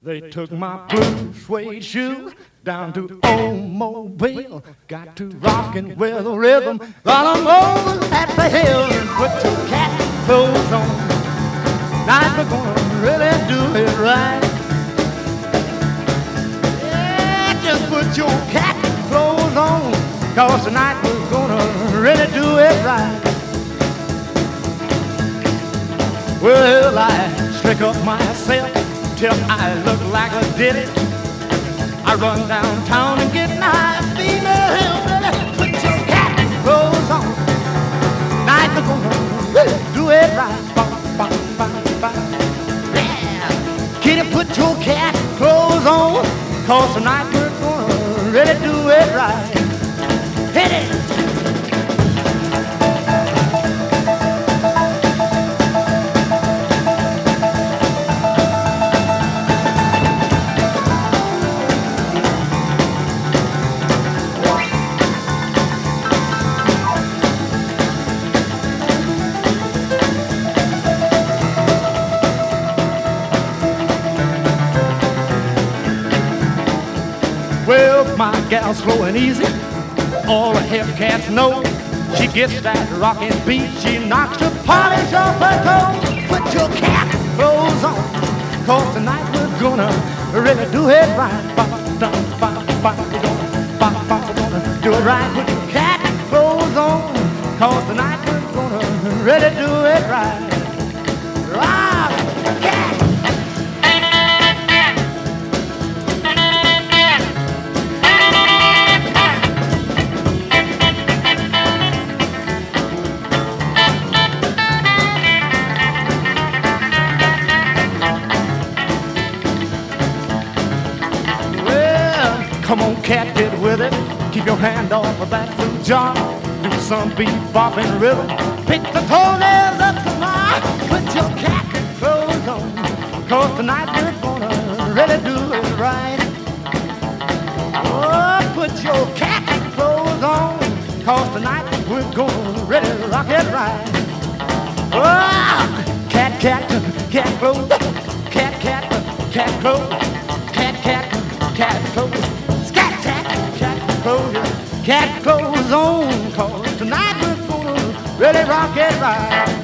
They took my blue suede shoe down to Old Mobile. Got to rockin' with a rhythm while I'm over at the hill. And put your cat clothes on. Now we're gonna really do it right. Yeah, just put your cat clothes on, 'cause tonight we're gonna really do it right. Well, I slick up myself till I look like a ditty. I run downtown and get my female. Put your cat clothes on. Night we're gonna really do it right. Ba, ba, ba. Yeah, kitty, put your cat clothes on, 'cause tonight we're gonna really do it right. Hit it. Well, my gal's slow and easy, all the hip cats know. She gets that rockin' beat, she knocks the polish off her toe. Put your cat clothes on, 'cause tonight we're gonna really do it right. Ba, da, ba, ba, we're gonna do it right. Put your cat clothes on, 'cause tonight we're gonna really do it right. Rock, cat. Come on, cat, get with it. Keep your hand off of that flute jar. Do some bebopping rhythm. Pick the toenails up tomorrow. Put your cat clothes on, 'cause tonight we're gonna really do it right. Oh, put your cat clothes on, 'cause tonight we're gonna really rock it right. Oh, cat, cat, cat clothes. Cat, cat, cat clothes. Cat, cat, cat clothes. Cat clothes on, 'cause tonight we're gonna really rock it right.